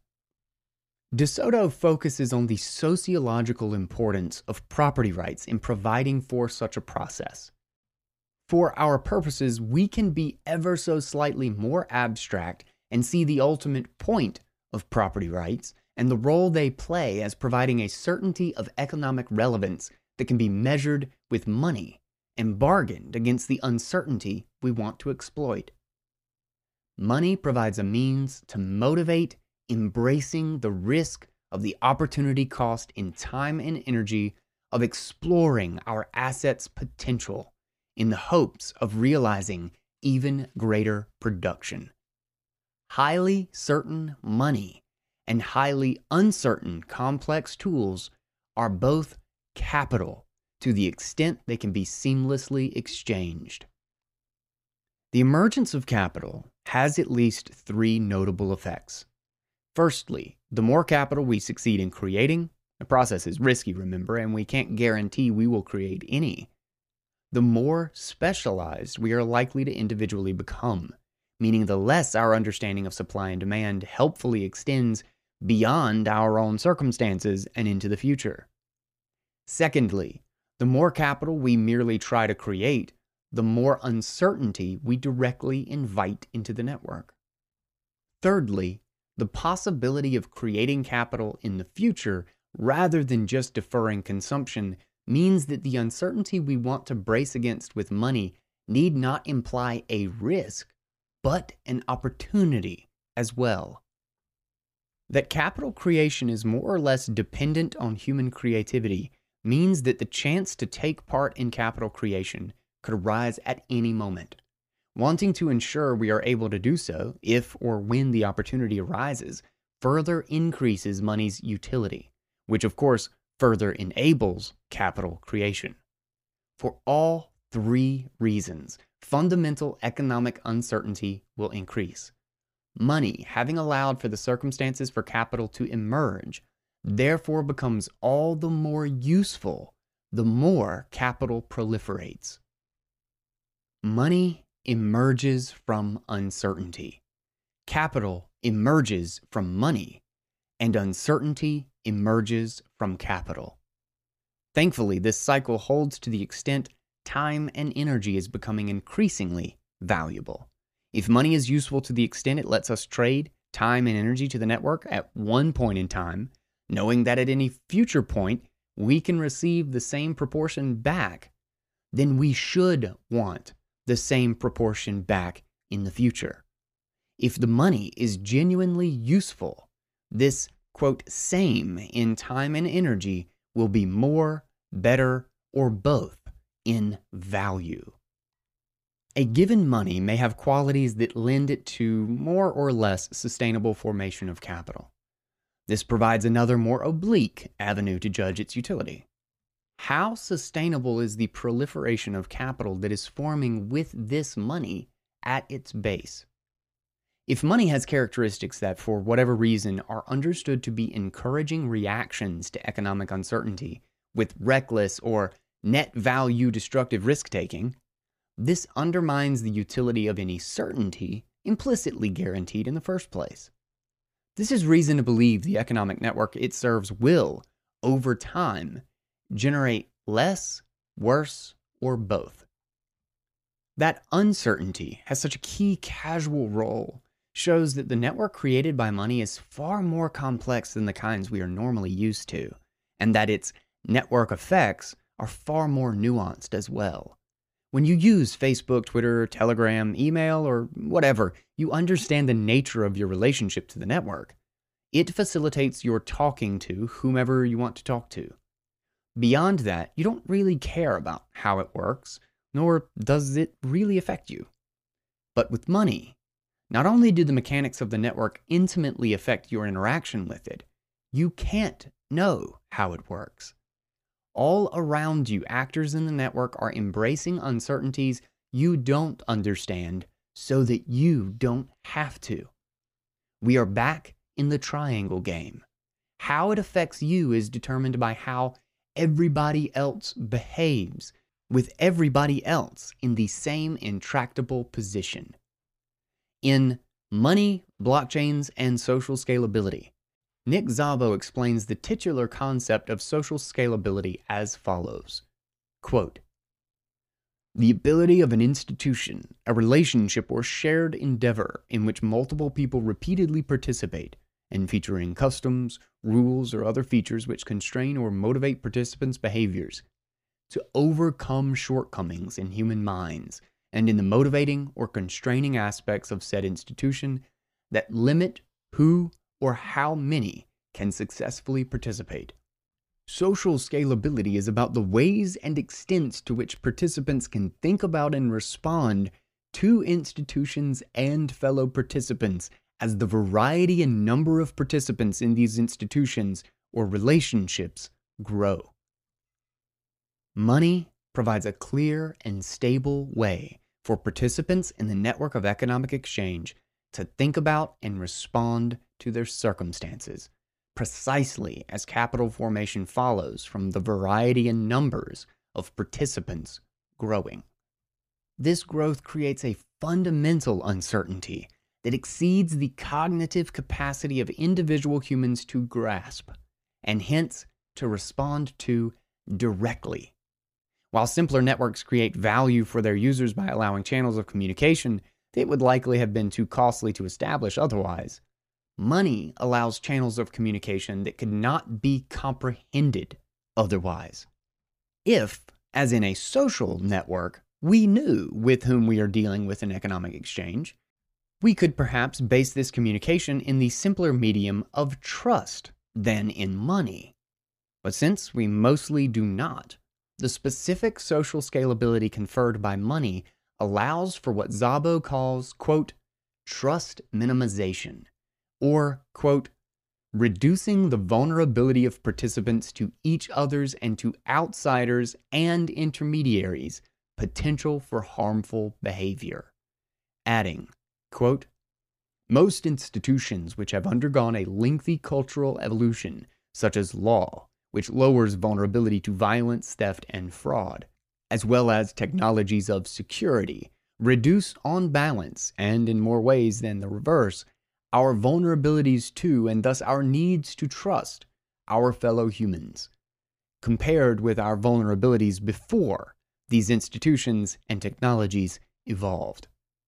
De Soto focuses on the sociological importance of property rights in providing for such a process. For our purposes, we can be ever so slightly more abstract and see the ultimate point of property rights and the role they play as providing a certainty of economic relevance that can be measured with money and bargained against the uncertainty we want to exploit. Money provides a means to motivate embracing the risk of the opportunity cost in time and energy of exploring our assets' potential in the hopes of realizing even greater production. Highly certain money and highly uncertain complex tools are both capital to the extent they can be seamlessly exchanged. The emergence of capital has at least three notable effects. Firstly, the more capital we succeed in creating, the process is risky, remember, and we can't guarantee we will create any, the more specialized we are likely to individually become, meaning the less our understanding of supply and demand helpfully extends beyond our own circumstances and into the future. Secondly, the more capital we merely try to create, the more uncertainty we directly invite into the network. Thirdly, the possibility of creating capital in the future rather than just deferring consumption means that the uncertainty we want to brace against with money need not imply a risk, but an opportunity as well. That capital creation is more or less dependent on human creativity means that the chance to take part in capital creation could arise at any moment. Wanting to ensure we are able to do so, if or when the opportunity arises, further increases money's utility, which of course further enables capital creation. For all three reasons, fundamental economic uncertainty will increase. Money, having allowed for the circumstances for capital to emerge, therefore becomes all the more useful the more capital proliferates. Money emerges from uncertainty. Capital emerges from money, and uncertainty emerges from capital. Thankfully, this cycle holds to the extent time and energy is becoming increasingly valuable. If money is useful to the extent it lets us trade time and energy to the network at one point in time, knowing that at any future point we can receive the same proportion back, then we should want the same proportion back in the future. If the money is genuinely useful, this, quote, same in time and energy will be more, better, or both in value. A given money may have qualities that lend it to more or less sustainable formation of capital. This provides another more oblique avenue to judge its utility. How sustainable is the proliferation of capital that is forming with this money at its base? If money has characteristics that, for whatever reason, are understood to be encouraging reactions to economic uncertainty with reckless or net value destructive risk-taking, this undermines the utility of any certainty implicitly guaranteed in the first place. This is reason to believe the economic network it serves will, over time, generate less, worse, or both. That uncertainty has such a key casual role shows that the network created by money is far more complex than the kinds we are normally used to, and that its network effects are far more nuanced as well. When you use Facebook, Twitter, Telegram, email, or whatever, you understand the nature of your relationship to the network. It facilitates your talking to whomever you want to talk to. Beyond that, you don't really care about how it works, nor does it really affect you. But with money, not only do the mechanics of the network intimately affect your interaction with it, you can't know how it works. All around you, actors in the network are embracing uncertainties you don't understand so that you don't have to. We are back in the triangle game. How it affects you is determined by how everybody else behaves, with everybody else in the same intractable position. In Money, Blockchains, and Social Scalability, Nick Szabo explains the titular concept of social scalability as follows, quote, "The ability of an institution, a relationship or shared endeavor in which multiple people repeatedly participate and featuring customs, rules, or other features which constrain or motivate participants' behaviors, to overcome shortcomings in human minds and in the motivating or constraining aspects of said institution that limit who or how many can successfully participate. Social scalability is about the ways and extents to which participants can think about and respond to institutions and fellow participants as the variety and number of participants in these institutions or relationships grow. Money provides a clear and stable way for participants in the network of economic exchange to think about and respond to their circumstances, precisely as capital formation follows from the variety and numbers of participants growing. This growth creates a fundamental uncertainty that exceeds the cognitive capacity of individual humans to grasp, and hence to respond to directly. While simpler networks create value for their users by allowing channels of communication that would likely have been too costly to establish otherwise, money allows channels of communication that could not be comprehended otherwise. If, as in a social network, we knew with whom we are dealing with an economic exchange, we could perhaps base this communication in the simpler medium of trust than in money. But since we mostly do not, the specific social scalability conferred by money allows for what Szabo calls, quote, trust minimization, or, quote, reducing the vulnerability of participants to each other's and to outsiders and intermediaries' potential for harmful behavior. Adding, quote, most institutions which have undergone a lengthy cultural evolution, such as law, which lowers vulnerability to violence, theft, and fraud, as well as technologies of security, reduce on balance, and in more ways than the reverse, our vulnerabilities to, and thus our needs to trust, our fellow humans, compared with our vulnerabilities before these institutions and technologies evolved.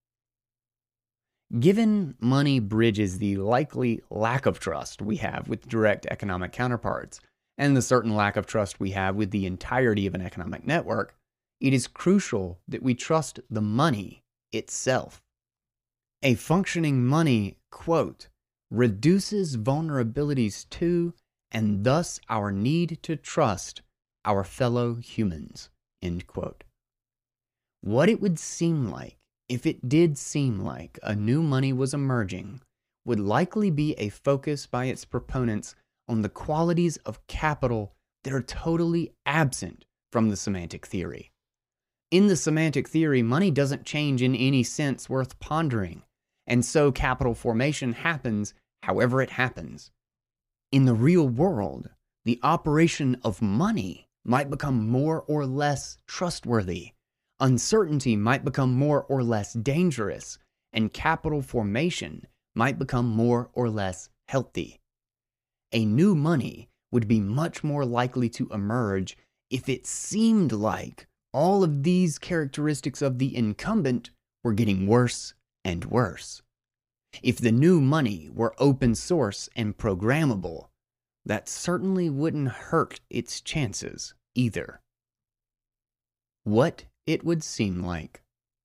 Given money bridges the likely lack of trust we have with direct economic counterparts, and the certain lack of trust we have with the entirety of an economic network, it is crucial that we trust the money itself. A functioning money, quote, reduces vulnerabilities to, and thus our need to trust, our fellow humans, end quote. What it would seem like, if it did seem like a new money was emerging, would likely be a focus by its proponents on the qualities of capital that are totally absent from the semantic theory. In the semantic theory, money doesn't change in any sense worth pondering, and so capital formation happens however it happens. In the real world, the operation of money might become more or less trustworthy, uncertainty might become more or less dangerous, and capital formation might become more or less healthy. A new money would be much more likely to emerge if it seemed like all of these characteristics of the incumbent were getting worse and worse. If the new money were open source and programmable, that certainly wouldn't hurt its chances either. What it would seem like.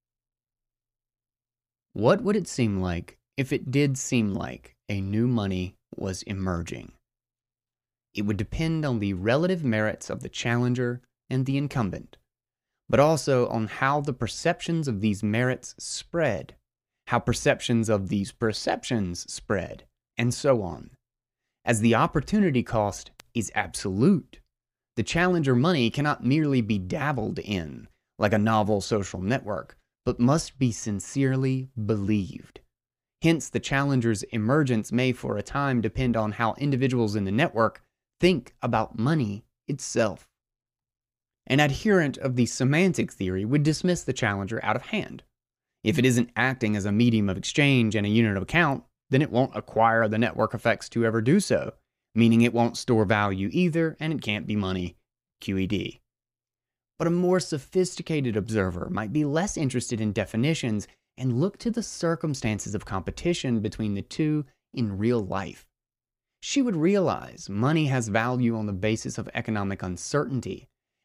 What would it seem like if it did seem like a new money was emerging? It would depend on the relative merits of the challenger and the incumbent, but also on how the perceptions of these merits spread, how perceptions of these perceptions spread, and so on. As the opportunity cost is absolute, the challenger money cannot merely be dabbled in, like a novel social network, but must be sincerely believed. Hence, the challenger's emergence may for a time depend on how individuals in the network think about money itself. An adherent of the semantic theory would dismiss the challenger out of hand. If it isn't acting as a medium of exchange and a unit of account, then it won't acquire the network effects to ever do so, meaning it won't store value either, and it can't be money, Q E D. But a more sophisticated observer might be less interested in definitions and look to the circumstances of competition between the two in real life. She would realize money has value on the basis of economic uncertainty,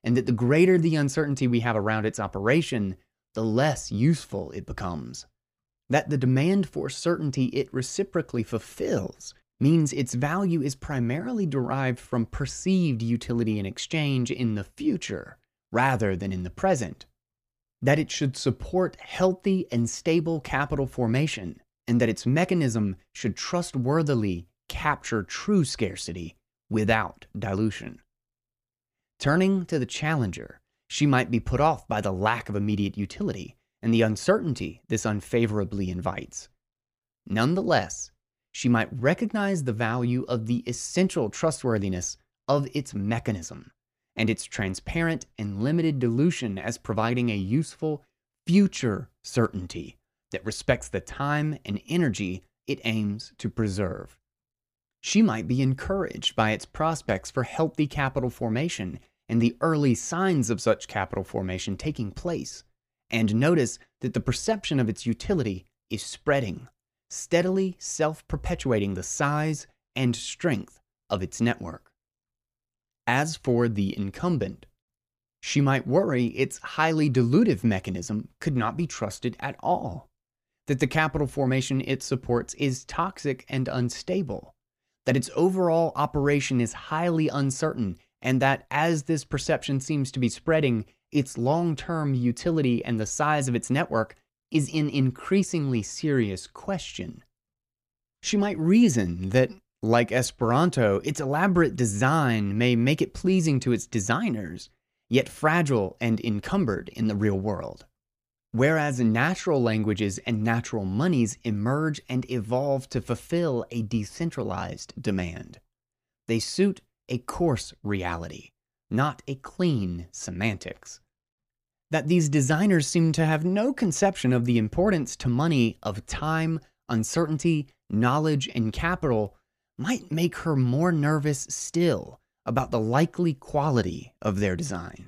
and that the greater the uncertainty we have around its operation, the less useful it becomes. That the demand for certainty it reciprocally fulfills means its value is primarily derived from perceived utility and exchange in the future, rather than in the present. That it should support healthy and stable capital formation, and that its mechanism should trustworthily capture true scarcity without dilution. Turning to the challenger, she might be put off by the lack of immediate utility and the uncertainty this unfavorably invites. Nonetheless, she might recognize the value of the essential trustworthiness of its mechanism and its transparent and limited dilution as providing a useful future certainty that respects the time and energy it aims to preserve. She might be encouraged by its prospects for healthy capital formation and the early signs of such capital formation taking place, and notice that the perception of its utility is spreading, steadily self-perpetuating the size and strength of its network. As for the incumbent, she might worry its highly dilutive mechanism could not be trusted at all, that the capital formation it supports is toxic and unstable, that its overall operation is highly uncertain, and that as this perception seems to be spreading, its long-term utility and the size of its network is in increasingly serious question. She might reason that, like Esperanto, its elaborate design may make it pleasing to its designers, yet fragile and encumbered in the real world. Whereas natural languages and natural monies emerge and evolve to fulfill a decentralized demand. They suit a coarse reality, not a clean semantics. That these designers seem to have no conception of the importance to money of time, uncertainty, knowledge, and capital might make her more nervous still about the likely quality of their design.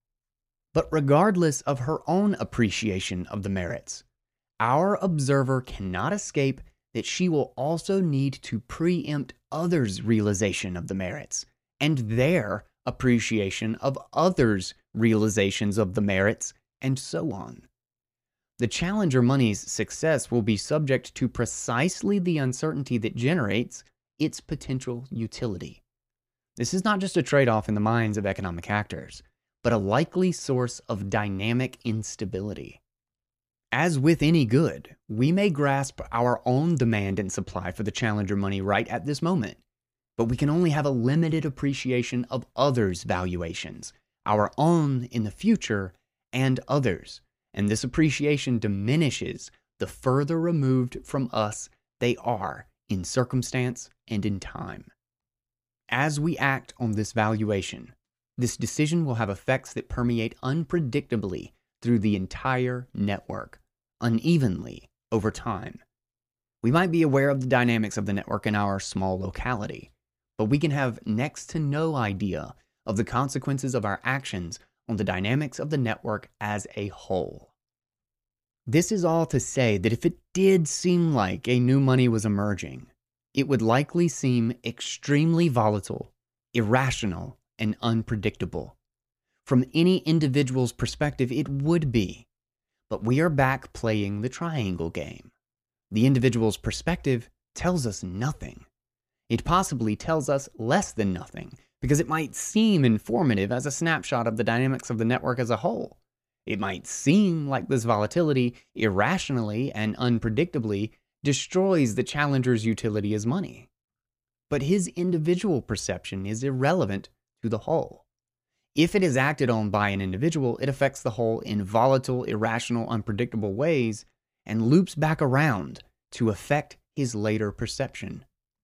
But regardless of her own appreciation of the merits, our observer cannot escape that she will also need to preempt others' realization of the merits and their appreciation of others' realizations of the merits, and so on. The challenger money's success will be subject to precisely the uncertainty that generates its potential utility. This is not just a trade-off in the minds of economic actors, but a likely source of dynamic instability. As with any good, we may grasp our own demand and supply for the challenger money right at this moment, but we can only have a limited appreciation of others' valuations, our own in the future and others, and this appreciation diminishes the further removed from us they are in circumstance and in time. As we act on this valuation, this decision will have effects that permeate unpredictably through the entire network, unevenly over time. We might be aware of the dynamics of the network in our small locality, but we can have next to no idea of the consequences of our actions on the dynamics of the network as a whole. This is all to say that if it did seem like a new money was emerging, it would likely seem extremely volatile, irrational, and unpredictable. From any individual's perspective, it would be. But we are back playing the triangle game. The individual's perspective tells us nothing. It possibly tells us less than nothing, because it might seem informative as a snapshot of the dynamics of the network as a whole. It might seem like this volatility irrationally and unpredictably destroys the challenger's utility as money. But his individual perception is irrelevant to the whole. If it is acted on by an individual, it affects the whole in volatile, irrational, unpredictable ways and loops back around to affect his later perception.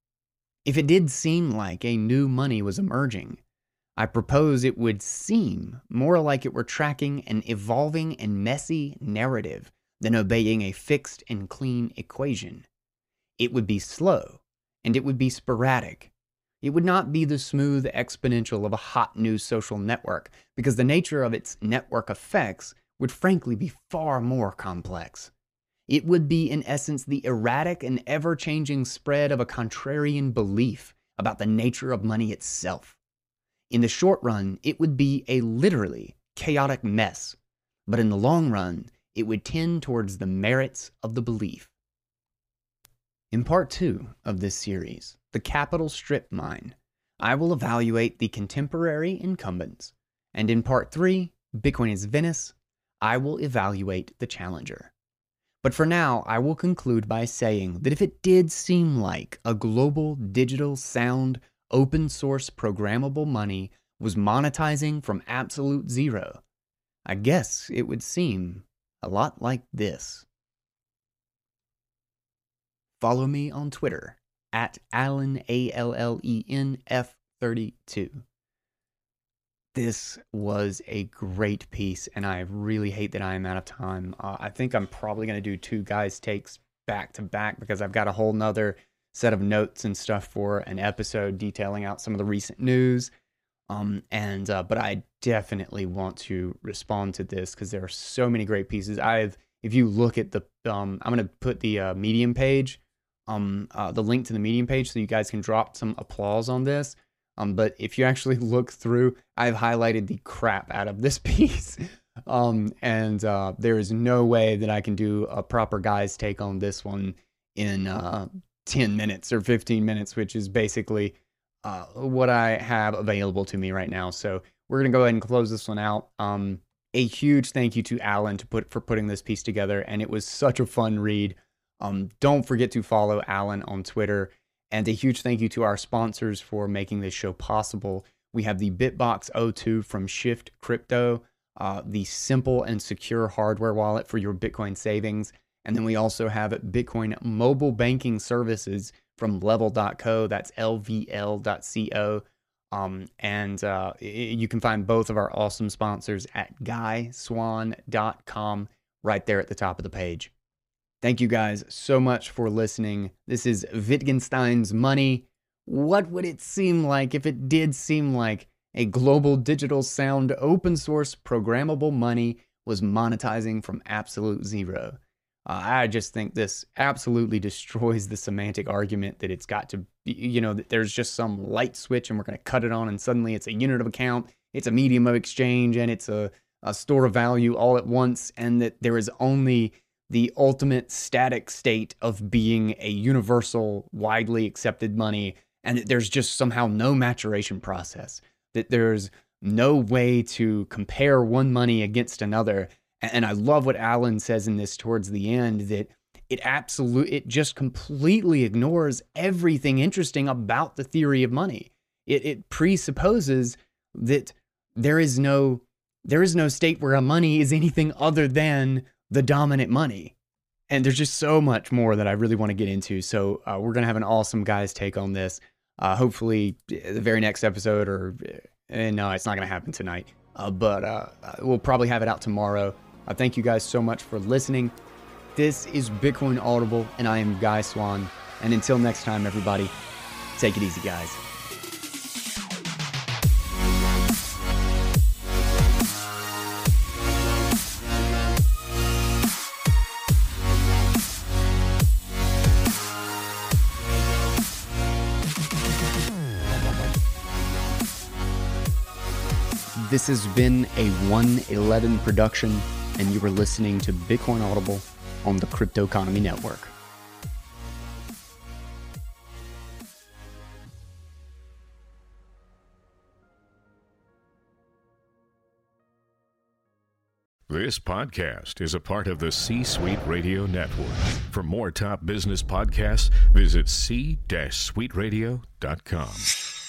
If it did seem like a new money was emerging, I propose it would seem more like it were tracking an evolving and messy narrative than obeying a fixed and clean equation. It would be slow, and it would be sporadic. It would not be the smooth exponential of a hot new social network, because the nature of its network effects would frankly be far more complex. It would be, in essence, the erratic and ever-changing spread of a contrarian belief about the nature of money itself. In the short run, it would be a literally chaotic mess, but in the long run, it would tend towards the merits of the belief. In part two of this series, the Capital Strip Mine, I will evaluate the contemporary incumbents, and in part three, Bitcoin is Venice, I will evaluate the challenger. But for now, I will conclude by saying that if it did seem like a global, digital, sound, open source programmable money was monetizing from absolute zero, I guess it would seem a lot like this. Follow me on Twitter at Allen, A L L E N F thirty-two. This was a great piece, and I really hate that I am out of time. Uh, I think I'm probably going to do two guys' takes back to back because I've got a whole nother set of notes and stuff for an episode detailing out some of the recent news. Um, and uh, but I definitely want to respond to this because there are so many great pieces. I've, if you look at the, um, I'm going to put the uh, Medium page, um, uh, the link to the Medium page, so you guys can drop some applause on this. Um, but if you actually look through, I've highlighted the crap out of this piece. um, and uh, there is no way that I can do a proper guy's take on this one in uh, ten minutes or fifteen minutes, which is basically uh, what I have available to me right now. So we're going to go ahead and close this one out. Um, a huge thank you to Allen to put, for putting this piece together, and it was such a fun read. Um, don't forget to follow Allen on Twitter. And a huge thank you to our sponsors for making this show possible. We have the Bitbox O two from Shift Crypto, uh, the simple and secure hardware wallet for your Bitcoin savings. And then we also have Bitcoin mobile banking services from level dot co. That's L V L dot co. Um, and uh, you can find both of our awesome sponsors at guy swan dot com right there at the top of the page. Thank you guys so much for listening. This is Wittgenstein's Money. What would it seem like if it did seem like a global digital sound open source programmable money was monetizing from absolute zero? Uh, I just think this absolutely destroys the semantic argument that it's got to be, you know, that there's just some light switch and we're going to cut it on and suddenly it's a unit of account, it's a medium of exchange, and it's a, a store of value all at once, and that there is only the ultimate static state of being a universal, widely accepted money, and that there's just somehow no maturation process, that there's no way to compare one money against another. And I love what Allen says in this towards the end, that it absolutely, it just completely ignores everything interesting about the theory of money. It, it presupposes that there is no, there is no state where a money is anything other than the dominant money. And there's just so much more that I really want to get into. So uh, we're going to have an awesome guy's take on this. Uh, hopefully the very next episode, or uh, no, it's not going to happen tonight. Uh, but uh, we'll probably have it out tomorrow. Uh, thank you guys so much for listening. This is Bitcoin Audible, and I am Guy Swan. And until next time, everybody, take it easy, guys. This has been a one eleven production, and you were listening to Bitcoin Audible on the Crypto Economy Network. This podcast is a part of the C-Suite Radio Network. For more top business podcasts, visit c suite radio dot com.